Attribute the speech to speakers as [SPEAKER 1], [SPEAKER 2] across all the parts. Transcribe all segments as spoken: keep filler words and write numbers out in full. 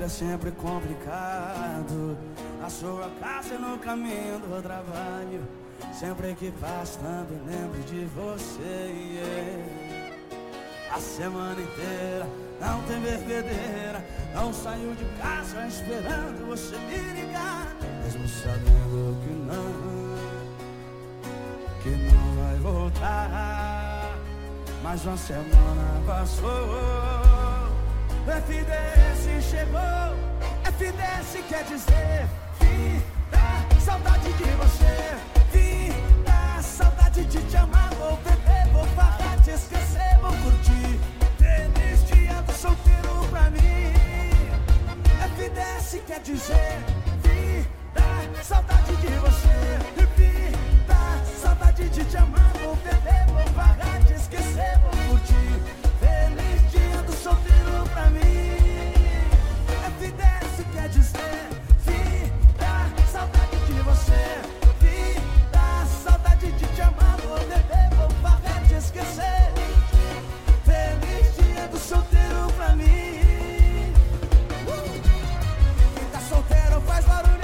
[SPEAKER 1] Segunda-feira é sempre complicado. A sua casa no caminho do trabalho. Sempre que passo também lembro de você, yeah. A semana inteira não tem bebedeira. Não saio de casa esperando você me ligar, mesmo sabendo que não, que não vai voltar. Mais uma semana passou, o F D S chegou. F D S quer dizer vida, saudade de você. Vida, saudade de te amar. Vou beber, vou farrar, te esquecer, vou curtir. Feliz dia do solteiro pra mim. F D S quer dizer vida, saudade de você. Vida, saudade de te amar. Vou beber, vou farrar, te esquecer, vou curtir. Feliz dia do solteiro pra mim. F D S quer dizer vida, saudade de você. Vida, saudade de te amar. Vou beber, vou farrar, te esquecer. Feliz dia do solteiro pra mim. uh! Quem tá solteiro faz barulho.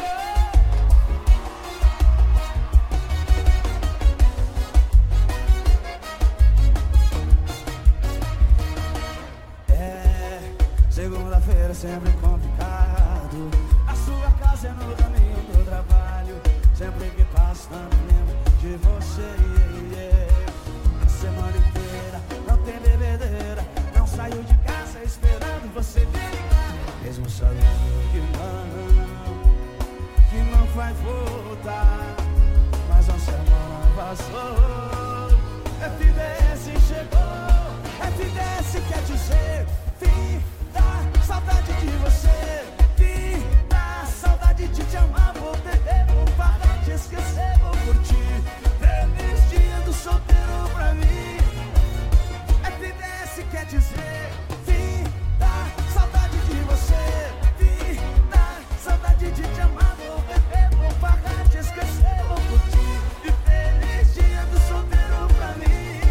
[SPEAKER 1] Segunda-feira é sempre complicado. A sua casa é no caminho do trabalho. Sempre que passo também lembro de você, yeah, yeah. A semana inteira não tem bebedeira. Não saio de casa esperando você me ligar, mesmo sabendo que não, que não vai voltar. Mas uma semana passou, F D S chegou. F D S quer dizer vida, saudade de você. Vida, saudade de te amar. Vou beber, vou parar, te esquecer, vou curtir. Feliz dia do solteiro pra mim. F D S quer dizer vida, saudade de você. Vida, saudade de te amar. Vou beber, vou parar, te esquecer, vou curtir. E feliz dia do solteiro pra mim.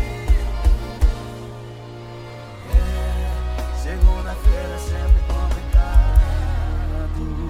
[SPEAKER 1] é, Segunda-feira é sempre complicado.